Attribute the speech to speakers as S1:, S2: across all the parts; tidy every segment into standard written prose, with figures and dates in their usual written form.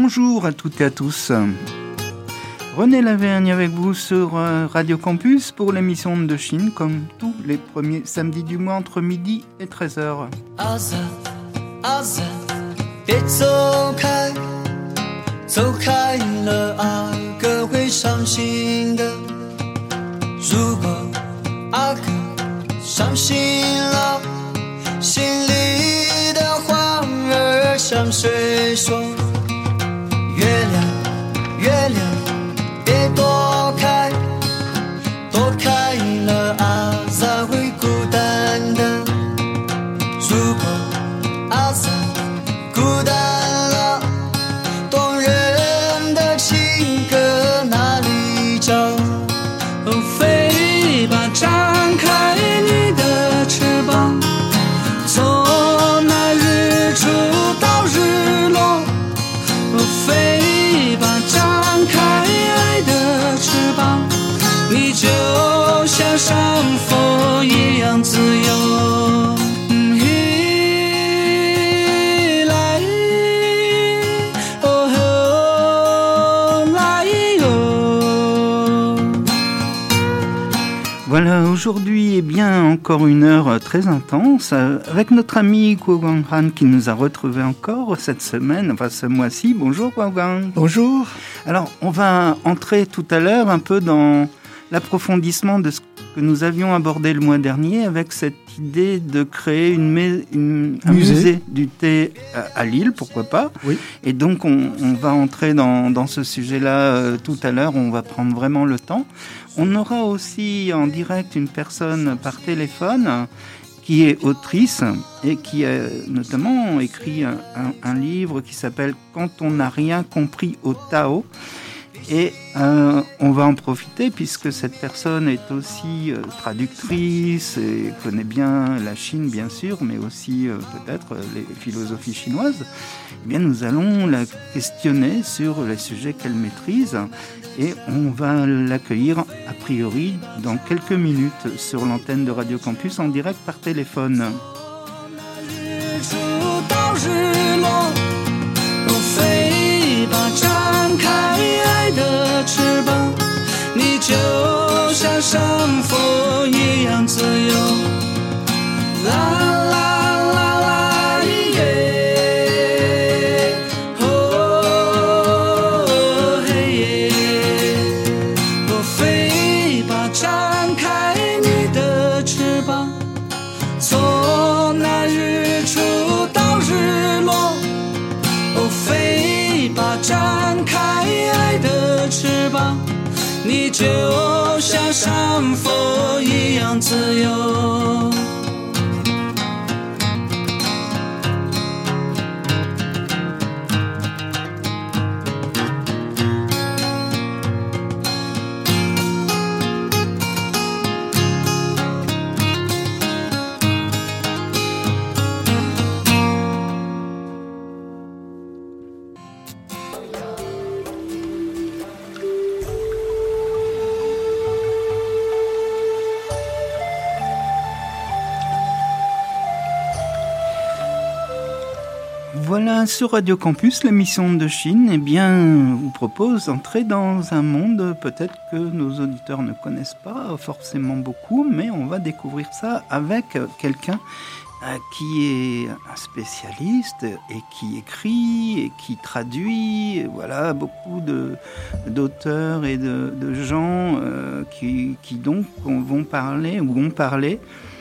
S1: Bonjour à toutes et à tous. René Lavergne avec vous sur Radio Campus pour l'émission de Chine, comme tous les premiers samedis du mois entre midi et 13h.
S2: 别走开，走开了阿哥会伤心的。如果阿哥伤心了，心里的话儿向谁说？月亮，月亮，别躲开，躲开了阿仔会孤单的。如果阿仔孤单了，动人的情歌哪里找？哦，飞吧，张开你的翅膀，从那日出到日落。哦，飞吧，张开爱的翅膀，你就像上风一样自由。
S1: Voilà, aujourd'hui, encore une heure très intense avec notre ami Guo Guanghan qui nous a retrouvés encore cette semaine, enfin ce mois-ci. Bonjour Guanghan.
S3: Bonjour.
S1: Alors, on va entrer tout à l'heure un peu dans l'approfondissement de ce que nous avions abordé le mois dernier avec cette idée de créer un musée du thé à Lille, pourquoi pas.
S3: Oui.
S1: Et donc, on va entrer dans ce sujet-là tout à l'heure, on va prendre vraiment le temps. On aura aussi en direct une personne par téléphone qui est autrice et qui a notamment écrit un livre qui s'appelle « Quand on n'a rien compris au Tao ». Et on va en profiter puisque cette personne est aussi traductrice et connaît bien la Chine bien sûr, mais aussi peut-être les philosophies chinoises. Eh bien, nous allons la questionner sur les sujets qu'elle maîtrise et on va l'accueillir a priori dans quelques minutes sur l'antenne de Radio Campus en direct par téléphone.你就像山峰一样自由。Voilà, sur Radio Campus, l'émission de Chine, vous propose d'entrer dans un monde peut-être que nos auditeurs ne connaissent pas forcément beaucoup, mais on va découvrir ça avec quelqu'un qui est un spécialiste et qui écrit et qui traduit. Voilà, beaucoup d'auteurs et de gens qui donc vont parler ou ont parlé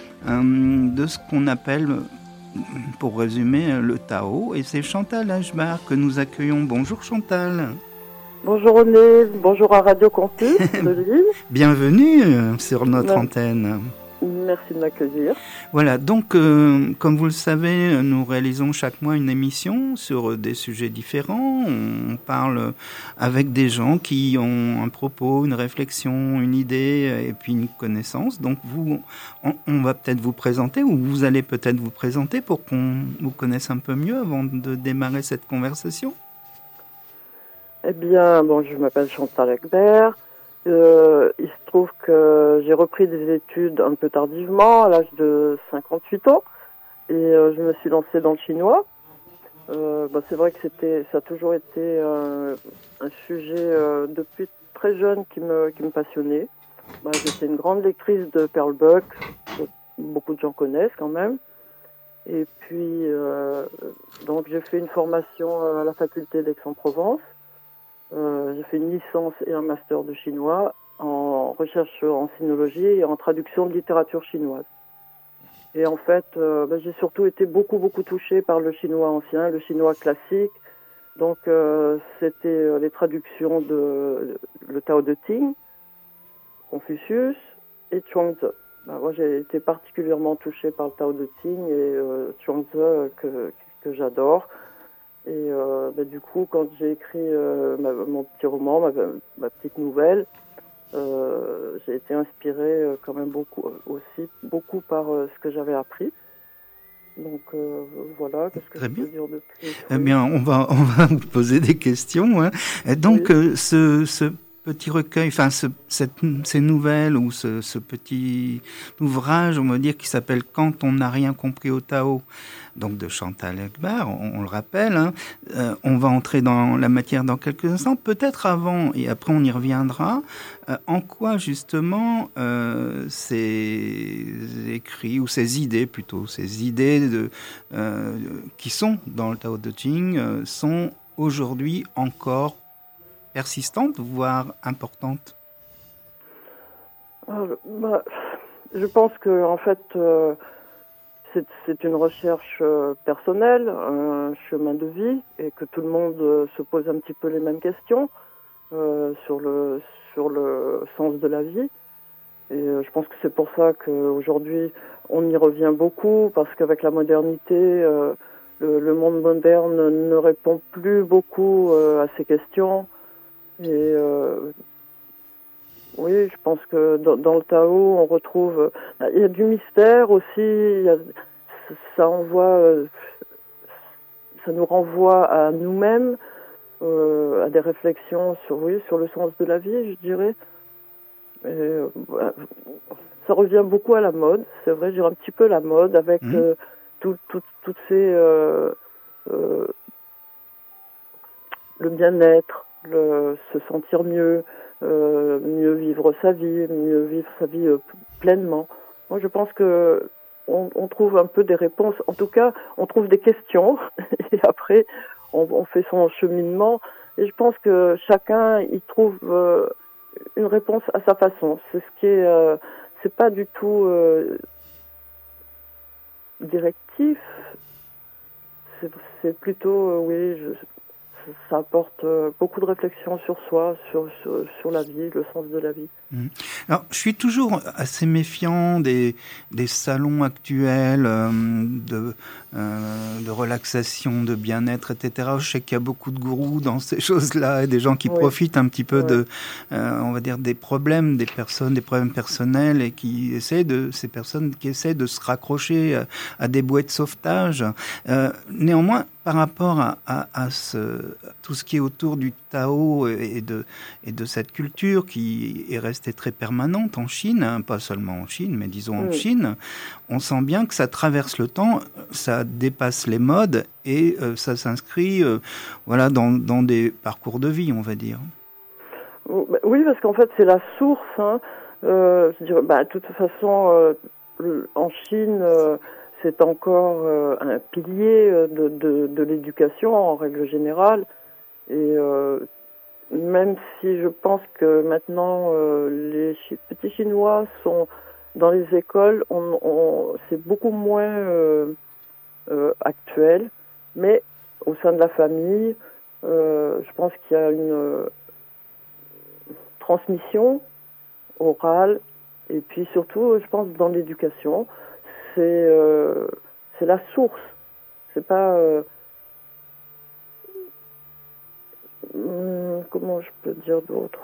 S1: de ce qu'on appelle, pour résumer, le Tao. Et c'est Chantal Ashbar que nous accueillons. Bonjour Chantal.
S4: Bonjour René, bonjour à Radio Campus de Lille.
S1: Bienvenue sur notre antenne.
S4: Merci de m'accueillir.
S1: Voilà, donc comme vous le savez, nous réalisons chaque mois une émission sur des sujets différents. On parle avec des gens qui ont un propos, une réflexion, une idée et puis une connaissance. Donc on va peut-être vous présenter ou vous allez peut-être vous présenter pour qu'on vous connaisse un peu mieux avant de démarrer cette conversation.
S4: Eh bien, je m'appelle Chantal Ashbar. Il se trouve que j'ai repris des études un peu tardivement, à l'âge de 58 ans, et je me suis lancée dans le chinois. C'est vrai que ça a toujours été un sujet depuis très jeune qui me passionnait. J'étais une grande lectrice de Pearl Buck, que beaucoup de gens connaissent quand même. Et puis, donc j'ai fait une formation à la faculté d'Aix-en-Provence. J'ai fait une licence et un master de chinois en recherche en sinologie et en traduction de littérature chinoise. Et en fait, j'ai surtout été beaucoup touchée par le chinois ancien, le chinois classique. Donc, c'était les traductions de le Tao Te Ching, Confucius et Chuang-Tzu. Moi, j'ai été particulièrement touchée par le Tao Te Ching et Chuang-Tzu que j'adore. Et du coup, quand j'ai écrit mon petit roman, ma petite nouvelle, j'ai été inspirée quand même beaucoup par ce que j'avais appris. Donc voilà, qu'est-ce que je peux dire de plus?
S1: Eh bien, on va vous poser des questions. Hein. Et donc, ce petit recueil, enfin ces nouvelles ou ce petit ouvrage, on va dire, qui s'appelle Quand on n'a rien compris au Tao, donc de Chantal Ekbar, on le rappelle. Hein, on va entrer dans la matière dans quelques instants, peut-être avant et après on y reviendra. En quoi justement ces écrits ou ces idées plutôt, ces idées qui sont dans le Tao Te Ching sont aujourd'hui encore persistantes, voire importantes?
S4: Je pense que en fait, c'est une recherche personnelle, un chemin de vie, et que tout le monde se pose un petit peu les mêmes questions sur le sens de la vie. Et je pense que c'est pour ça qu'aujourd'hui, on y revient beaucoup, parce qu'avec la modernité, le monde moderne ne répond plus beaucoup à ces questions. Et oui, je pense que dans le Tao, on retrouve... il y a du mystère aussi, ça nous renvoie à nous-mêmes, à des réflexions sur le sens de la vie, je dirais. Et, ça revient beaucoup à la mode, c'est vrai, je dirais un petit peu la mode, avec toutes ces... le bien-être, se sentir mieux, mieux vivre sa vie pleinement. Moi, je pense que on trouve un peu des réponses. En tout cas, on trouve des questions et après, on fait son cheminement. Et je pense que chacun y trouve une réponse à sa façon. C'est ce qui est, c'est pas du tout directif. C'est plutôt, oui. Ça apporte beaucoup de réflexion sur soi, sur la vie, le sens de la vie.
S1: Alors, je suis toujours assez méfiant des salons actuels de relaxation, de bien-être, etc. Je sais qu'il y a beaucoup de gourous dans ces choses-là et des gens qui profitent un petit peu de, on va dire, des problèmes des personnes, des problèmes personnels et ces personnes qui essaient de se raccrocher à des bouées de sauvetage. Néanmoins, par rapport à tout ce qui est autour du Tao et de cette culture qui est restée très permanente en Chine, hein, pas seulement en Chine, mais disons en Chine, on sent bien que ça traverse le temps, ça dépasse les modes et ça s'inscrit dans des parcours de vie, on va dire.
S4: Oui, parce qu'en fait, c'est la source. Hein. Je dirais, de toute façon, en Chine... c'est encore un pilier de l'éducation en règle générale. Et même si je pense que maintenant les petits Chinois sont dans les écoles, c'est beaucoup moins actuel. Mais au sein de la famille, je pense qu'il y a une transmission orale. Et puis surtout, je pense, dans l'éducation, c'est la source. C'est pas... comment je peux dire d'autre?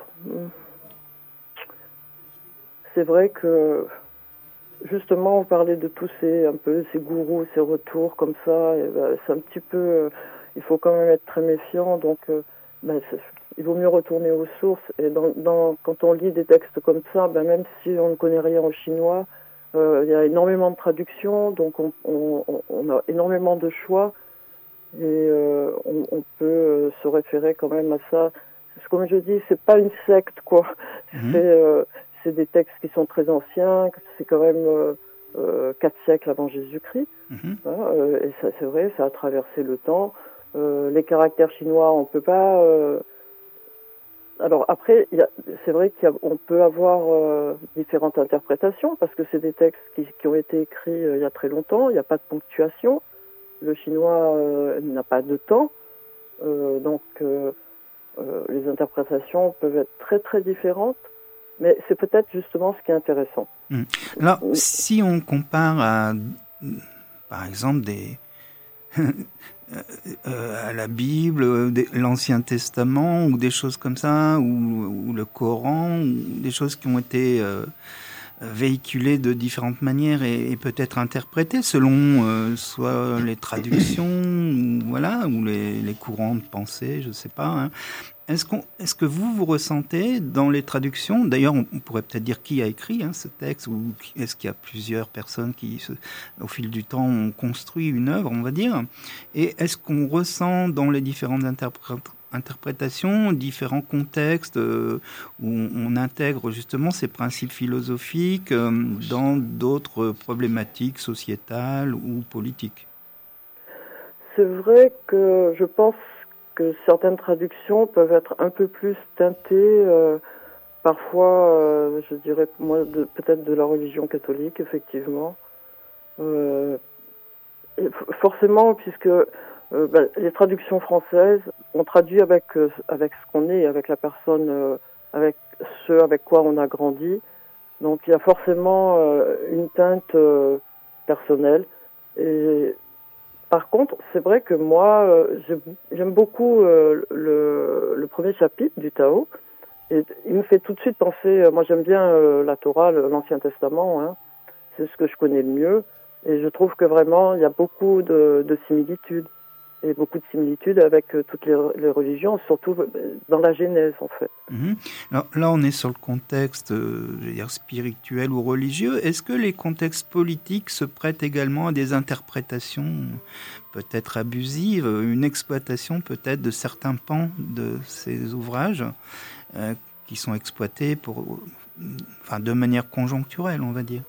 S4: C'est vrai que, justement, on parlait de tous ces gourous, ces retours comme ça. Et c'est un petit peu... il faut quand même être très méfiant. Donc, il vaut mieux retourner aux sources. Et quand on lit des textes comme ça, même si on ne connaît rien en chinois, il y a énormément de traductions, donc on a énormément de choix. Et on peut se référer quand même à ça. Parce que, comme je dis, c'est pas une secte, quoi. C'est des textes qui sont très anciens, c'est quand même 4 siècles avant Jésus-Christ. Voilà, et ça, c'est vrai, ça a traversé le temps. Les caractères chinois, on peut pas... Alors après, c'est vrai qu'on peut avoir différentes interprétations, parce que c'est des textes qui ont été écrits il y a très longtemps, il n'y a pas de ponctuation. Le chinois n'a pas de temps, donc les interprétations peuvent être très très différentes, mais c'est peut-être justement ce qui est intéressant.
S1: Alors, si on compare à, par exemple, à la Bible, l'Ancien Testament, ou des choses comme ça, ou le Coran, ou des choses qui ont été véhiculées de différentes manières et peut-être interprétées selon soit les traductions, ou les courants de pensée, je sais pas. Hein. Est-ce que vous ressentez dans les traductions, d'ailleurs on pourrait peut-être dire qui a écrit ce texte, ou est-ce qu'il y a plusieurs personnes qui, au fil du temps, ont construit une œuvre, on va dire, et est-ce qu'on ressent dans les différentes interprétations, différents contextes où on intègre justement ces principes philosophiques dans d'autres problématiques sociétales ou politiques?
S4: C'est vrai que je pense que certaines traductions peuvent être un peu plus teintées, parfois, je dirais, moi, peut-être de la religion catholique, effectivement. Forcément, puisque les traductions françaises, on traduit avec ce qu'on est, avec la personne, avec ce avec quoi on a grandi. Donc il y a forcément une teinte personnelle. Et par contre, c'est vrai que moi, j'aime beaucoup le premier chapitre du Tao. Et il me fait tout de suite penser, moi j'aime bien la Torah, l'Ancien Testament, hein. C'est ce que je connais le mieux. Et je trouve que vraiment, il y a beaucoup de similitudes. Et beaucoup de similitudes avec toutes les religions, surtout dans la Genèse, en fait.
S1: Alors, là, on est sur le contexte, je veux dire, spirituel ou religieux. Est-ce que les contextes politiques se prêtent également à des interprétations peut-être abusives, une exploitation peut-être de certains pans de ces ouvrages qui sont exploités de manière conjoncturelle, on va dire?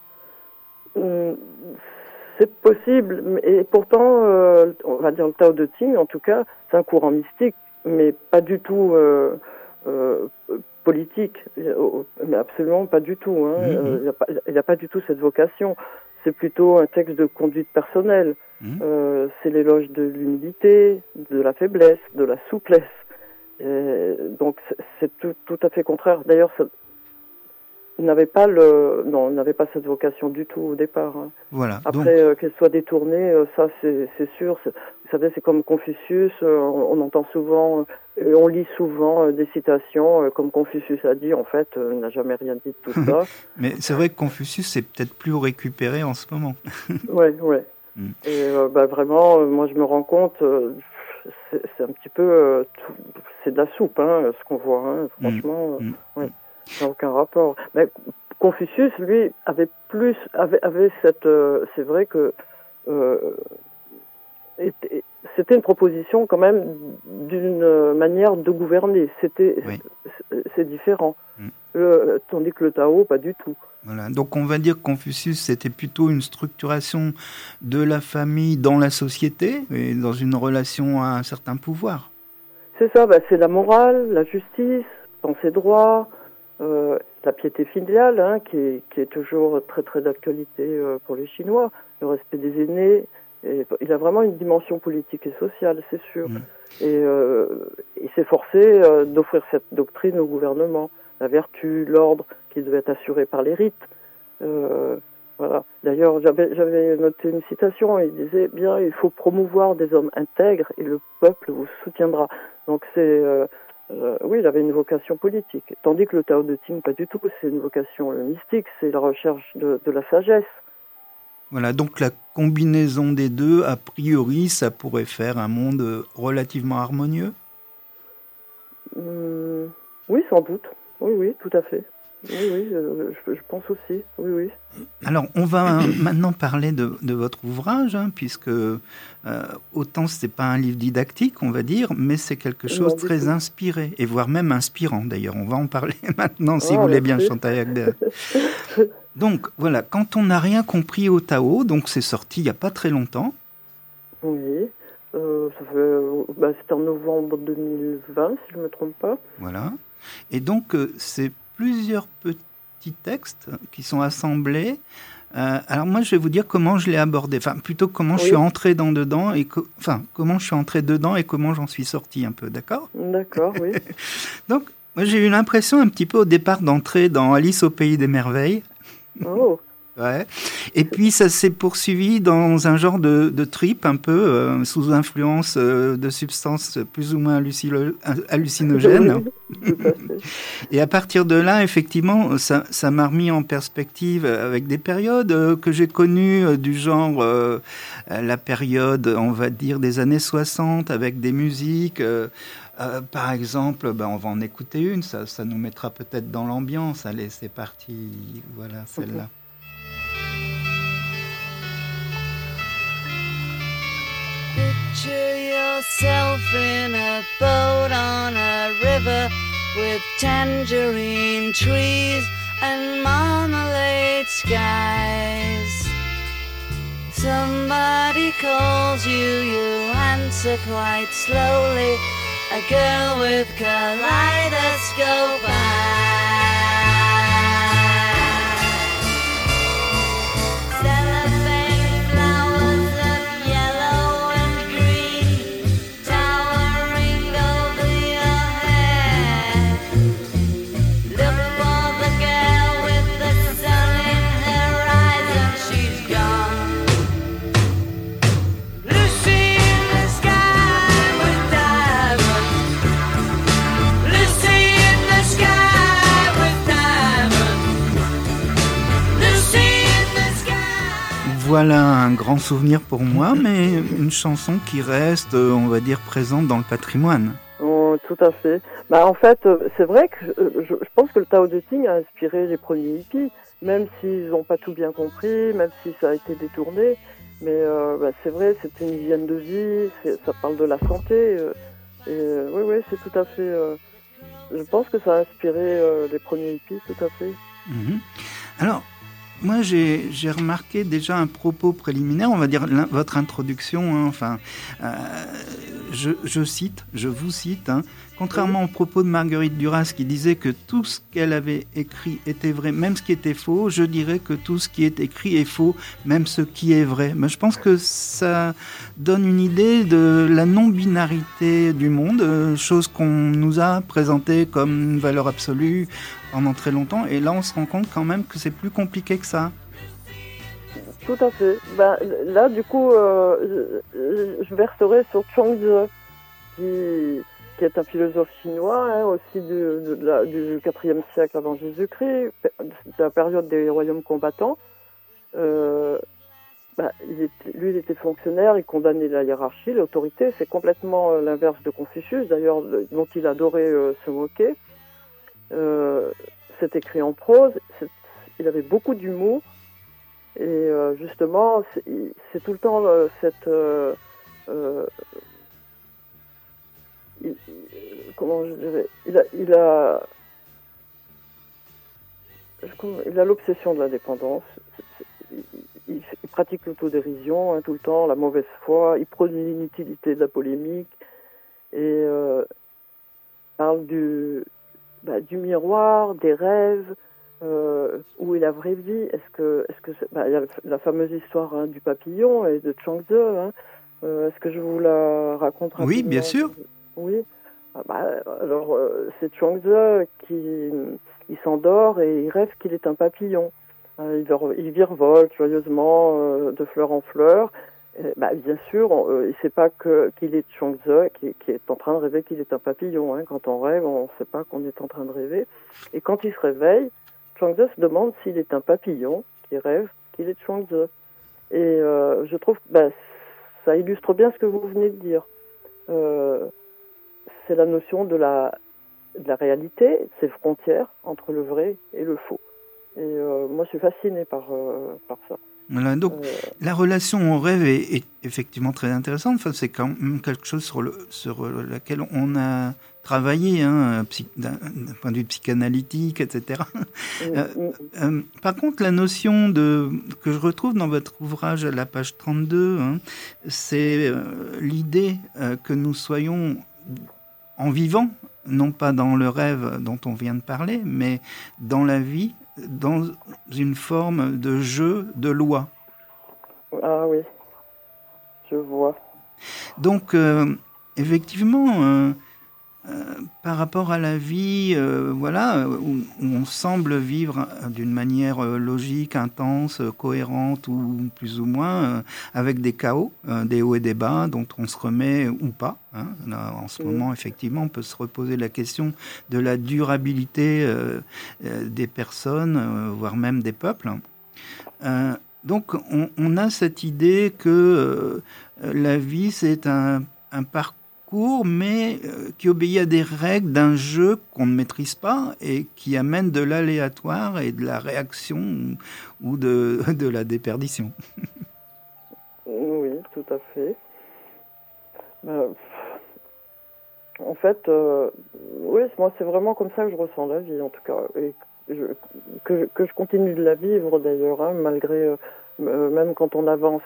S4: C'est possible, et pourtant, on va dire le Tao de Ting, en tout cas, c'est un courant mystique, mais pas du tout politique, mais absolument pas du tout. Il n'y a pas du tout cette vocation. C'est plutôt un texte de conduite personnelle. C'est l'éloge de l'humilité, de la faiblesse, de la souplesse. Donc c'est tout à fait contraire. D'ailleurs, il n'avait pas cette vocation du tout au départ. Hein.
S1: Voilà.
S4: Après, qu'elle soit détournée, ça c'est sûr. Vous savez, c'est comme Confucius. On entend souvent, on lit souvent des citations comme Confucius a dit. En fait, il n'a jamais rien dit de tout ça.
S1: Mais c'est vrai que Confucius c'est peut-être plus récupéré en ce moment.
S4: Ouais. Et vraiment, moi je me rends compte, c'est un petit peu, c'est de la soupe, hein, ce qu'on voit. Hein, franchement, ouais. Ça n'a aucun rapport. Mais Confucius, lui, avait cette... c'est vrai que c'était une proposition quand même d'une manière de gouverner. C'est différent. Tandis que le Tao, pas du tout.
S1: Voilà. Donc on va dire que Confucius, c'était plutôt une structuration de la famille dans la société et dans une relation à un certain pouvoir.
S4: C'est ça, c'est la morale, la justice, penser droit... la piété filiale, hein, qui est toujours très très d'actualité pour les Chinois, le respect des aînés, et il a vraiment une dimension politique et sociale, c'est sûr. Et il s'est forcé d'offrir cette doctrine au gouvernement, la vertu, l'ordre qui devait être assuré par les rites. Voilà. D'ailleurs, j'avais noté une citation, il disait bien, il faut promouvoir des hommes intègres et le peuple vous soutiendra. Donc c'est oui, il avait une vocation politique. Tandis que le Tao de Ting, pas du tout. C'est une vocation mystique, c'est la recherche de la sagesse.
S1: Voilà, donc la combinaison des deux, a priori, ça pourrait faire un monde relativement harmonieux ?
S4: Oui, sans doute. Oui, tout à fait. Oui, je pense aussi. Oui.
S1: Alors, on va maintenant parler de votre ouvrage, hein, puisque autant ce n'est pas un livre didactique, on va dire, mais c'est quelque chose
S4: Non,
S1: de
S4: du
S1: très
S4: tout.
S1: inspiré, et voire même inspirant d'ailleurs. On va en parler maintenant, si vous
S4: Ah,
S1: voulez bien,
S4: merci.
S1: Chantal Agbert. Donc, voilà, quand on n'a rien compris au Tao, donc c'est sorti il n'y a pas très longtemps.
S4: Oui. Ça fait, c'était en novembre 2020, si je ne me trompe pas.
S1: Voilà. Et donc, c'est plusieurs petits textes qui sont assemblés. Alors moi, je vais vous dire comment je l'ai abordé. Enfin, plutôt comment je suis
S4: Oui,
S1: entré dedans et comment je suis entré dedans et comment j'en suis sorti un peu, d'accord?
S4: d'accord, oui.
S1: Donc, moi, j'ai eu l'impression un petit peu au départ d'entrer dans Alice au pays des merveilles.
S4: Oh,
S1: Ouais. Et puis ça s'est poursuivi dans un genre de trip un peu sous influence de substances plus ou moins hallucinogènes.
S4: oui, tout à fait.
S1: Et à partir de là, effectivement, ça m'a remis en perspective avec des périodes que j'ai connues du genre la période, on va dire, des années 60 avec des musiques. Par exemple, on va en écouter une, ça nous mettra peut-être dans l'ambiance. Allez, c'est parti. Voilà, celle-là.
S2: Picture yourself in a boat on a river with tangerine trees and marmalade skies. Somebody calls you, you answer quite slowly. A girl with kaleidoscope eyes. Cellophane flowers of yellow and green towering over your head. Look for the girl with the sun in her eyes and she's gone. Lucy in the sky with diamonds. Lucy in the sky with diamonds. Lucy in the sky.
S1: Voilà un grand souvenir pour moi, mais une chanson qui reste, on va dire, présente dans le patrimoine.
S4: Oh, tout à fait. En fait, c'est vrai que je pense que le Tao Te Ching a inspiré les premiers hippies, même s'ils n'ont pas tout bien compris, même si ça a été détourné. Mais c'est vrai, c'est une hygiène de vie, ça parle de la santé. Oui, c'est tout à fait. Je pense que ça a inspiré les premiers hippies, tout à fait.
S1: Mhm. Alors, moi, j'ai remarqué déjà un propos préliminaire, on va dire votre introduction, hein, enfin, je vous cite, hein, contrairement aux propos de Marguerite Duras qui disait que tout ce qu'elle avait écrit était vrai, même ce qui était faux, je dirais que tout ce qui est écrit est faux, même ce qui est vrai. Mais je pense que ça donne une idée de la non-binarité du monde, chose qu'on nous a présentée comme une valeur absolue pendant très longtemps, et là on se rend compte quand même que c'est plus compliqué que ça.
S4: Tout à fait. Là, du coup, je verserai sur Chuang-Tzu, qui est un philosophe chinois, hein, aussi du IVe siècle avant Jésus-Christ, de la période des royaumes combattants. Il était fonctionnaire, il condamnait la hiérarchie, l'autorité. C'est complètement l'inverse de Confucius, d'ailleurs, dont il adorait se moquer. C'est écrit en prose, il avait beaucoup d'humour. Et justement, c'est tout le temps comment je dirais, il a l'obsession de la dépendance. Il pratique l'autodérision, hein, tout le temps, la mauvaise foi. Il prône l'inutilité de la polémique et parle du miroir, des rêves. Où est la vraie vie? Il y a la fameuse histoire, hein, du papillon et de Chuang-Tzu. Hein. Est-ce que je vous la raconte rapidement?
S1: Oui, bien sûr.
S4: Oui. Alors, c'est Chuang-Tzu qui il s'endort et il rêve qu'il est un papillon. Il virevolte joyeusement de fleur en fleur. Bien sûr, il ne sait pas qu'il est Chuang-Tzu, qui est en train de rêver qu'il est un papillon. Hein. Quand on rêve, on ne sait pas qu'on est en train de rêver. Et quand il se réveille, Chuang-Tzu se demande s'il est un papillon qui rêve qu'il est Chuang-Tzu. Et je trouve que ça illustre bien ce que vous venez de dire. C'est la notion de la de la réalité, ces frontières entre le vrai et le faux. Et moi, je suis fascinée par ça.
S1: Voilà, donc la relation au rêve est effectivement très intéressante. Enfin, c'est quand même quelque chose sur laquelle on a travaillé, hein, d'un point de vue psychanalytique, etc. Par contre, la notion que je retrouve dans votre ouvrage à la page 32, hein, c'est l'idée que nous soyons en vivant, non pas dans le rêve dont on vient de parler, mais dans la vie, dans une forme de jeu de loi.
S4: Ah oui, je vois.
S1: Donc, effectivement, par rapport à la vie, voilà, où on semble vivre d'une manière logique, intense, cohérente ou plus ou moins, avec des chaos, des hauts et des bas, dont on se remet ou pas. Hein. Là, en ce moment, effectivement, on peut se reposer la question de la durabilité des personnes, voire même des peuples. Donc, on a cette idée que la vie, c'est un parcours, mais qui obéit à des règles d'un jeu qu'on ne maîtrise pas et qui amène de l'aléatoire et de la réaction ou de la déperdition.
S4: Oui, tout à fait. En fait, oui, moi, c'est vraiment comme ça que je ressens la vie, en tout cas. Et que je continue de la vivre, d'ailleurs, hein, malgré, même quand on avance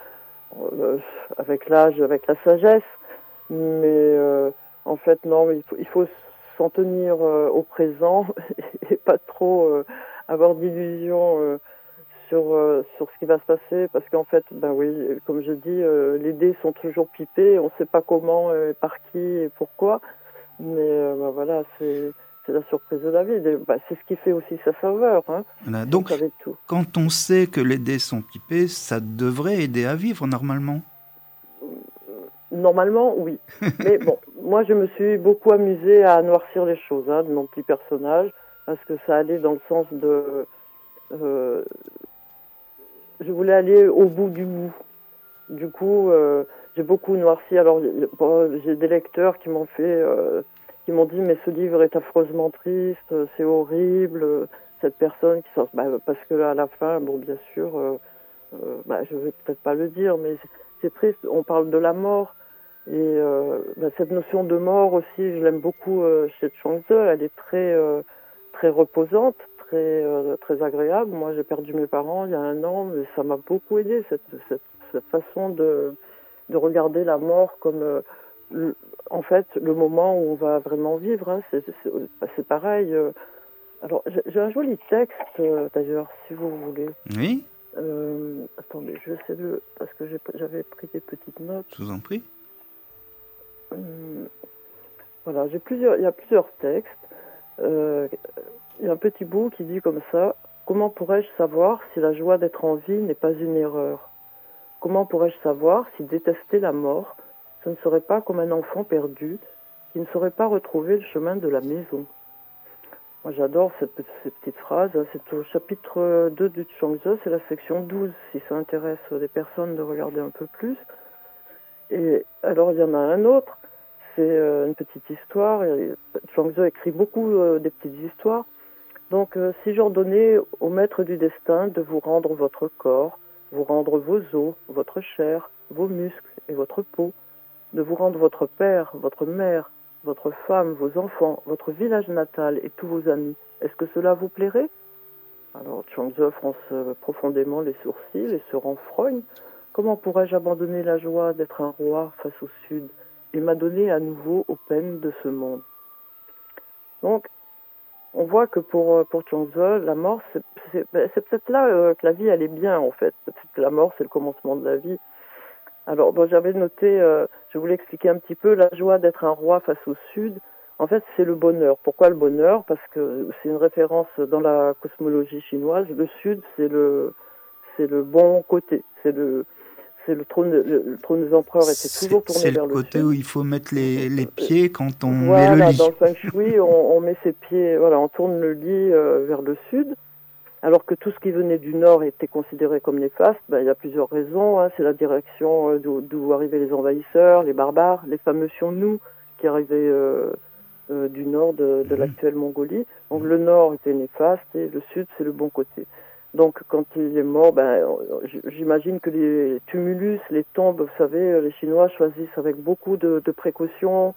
S4: avec l'âge, avec la sagesse. Mais en fait, non, il faut s'en tenir au présent et pas trop avoir d'illusions sur ce qui va se passer, parce qu'en fait, ben oui, comme je dis, les dés sont toujours pipés, on ne sait pas comment, par qui et pourquoi, mais ben voilà, c'est la surprise de la vie. C'est ce qui fait aussi sa saveur. Hein.
S1: Voilà. Donc, tout. Quand on sait que les dés sont pipés, ça devrait aider à vivre normalement.
S4: Normalement, oui. Mais bon, moi, je me suis beaucoup amusée à noircir les choses, hein, de mon petit personnage, parce que ça allait dans le sens de... je voulais aller au bout du bout. Du coup, j'ai beaucoup noirci. Alors, j'ai des lecteurs qui m'ont qui m'ont dit, mais ce livre est affreusement triste, c'est horrible, cette personne qui sort... parce que là, à la fin, bon, bien sûr, je vais peut-être pas le dire, mais c'est triste. On parle de la mort. Et cette notion de mort aussi, je l'aime beaucoup chez Chuang Tzu. Elle est très reposante, très agréable. Moi, j'ai perdu mes parents il y a 1 an, mais ça m'a beaucoup aidé, cette façon de regarder la mort comme en fait le moment où on va vraiment vivre. Hein. C'est pareil. Alors, j'ai un joli texte d'ailleurs, si vous voulez.
S1: Oui.
S4: Attendez, je sais parce que j'avais pris des petites notes.
S1: Je vous en prie.
S4: Voilà, il y a plusieurs textes. Il y a un petit bout qui dit comme ça: comment pourrais-je savoir si la joie d'être en vie n'est pas une erreur? Comment pourrais-je savoir si détester la mort, ce ne serait pas comme un enfant perdu qui ne saurait pas retrouver le chemin de la maison? Moi, j'adore ces petites phrases. C'est au chapitre 2 du Chuang Tzu, c'est la section 12, si ça intéresse les personnes de regarder un peu plus. Et alors, il y en a un autre, c'est une petite histoire. Chuang Tzu écrit beaucoup des petites histoires. Donc, si j'ordonnais au maître du destin de vous rendre votre corps, vous rendre vos os, votre chair, vos muscles et votre peau, de vous rendre votre père, votre mère, votre femme, vos enfants, votre village natal et tous vos amis, est-ce que cela vous plairait? Alors, Chuang Tzu fronce profondément les sourcils et se renfrogne. Comment pourrais-je abandonner la joie d'être un roi face au sud et m'adonner à nouveau aux peines de ce monde? Donc, on voit que pour Chuang Tzu, la mort, c'est peut-être là que la vie, elle est bien, en fait. Peut-être que la mort, c'est le commencement de la vie. Alors, j'avais noté, je voulais expliquer un petit peu la joie d'être un roi face au sud. En fait, c'est le bonheur. Pourquoi le bonheur? Parce que c'est une référence dans la cosmologie chinoise. Le sud, c'est le bon côté. C'est le trône des empereurs était toujours tourné vers le sud.
S1: C'est le côté où il faut mettre les pieds quand on
S4: met
S1: le lit.
S4: Dans le feng shui, on met ses pieds, voilà, on tourne le lit vers le sud, alors que tout ce qui venait du nord était considéré comme néfaste. Il y a plusieurs raisons. Hein. C'est la direction d'où arrivaient les envahisseurs, les barbares, les fameux Xiongnu qui arrivaient du nord de l'actuelle Mongolie. Donc le nord était néfaste et le sud, c'est le bon côté. Donc quand il est mort, j'imagine que les tumulus, les tombes, vous savez, les Chinois choisissent avec beaucoup de précautions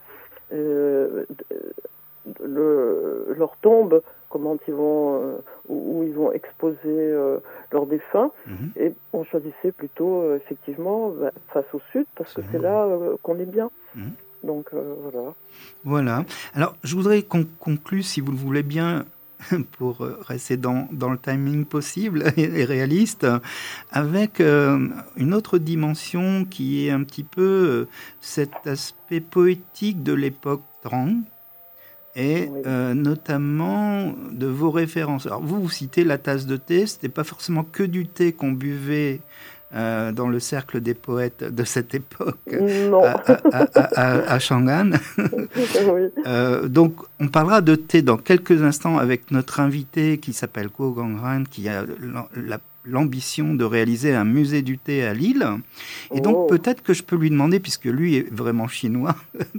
S4: leur tombe, comment ils vont, où ils vont exposer leurs défunts. Et on choisissait plutôt effectivement face au sud parce que c'est là qu'on est bien. Donc voilà.
S1: Voilà. Alors je voudrais qu'on conclue, si vous le voulez bien, pour rester dans le timing possible et réaliste, avec une autre dimension qui est un petit peu cet aspect poétique de l'époque Tang, et notamment de vos références. Alors vous citez la tasse de thé, c'était pas forcément que du thé qu'on buvait dans le cercle des poètes de cette époque à Chang'an. Donc on parlera de thé dans quelques instants avec notre invité qui s'appelle Guo Gongran, qui a l'ambition de réaliser un musée du thé à Lille. Et donc peut-être que je peux lui demander, puisque lui est vraiment chinois,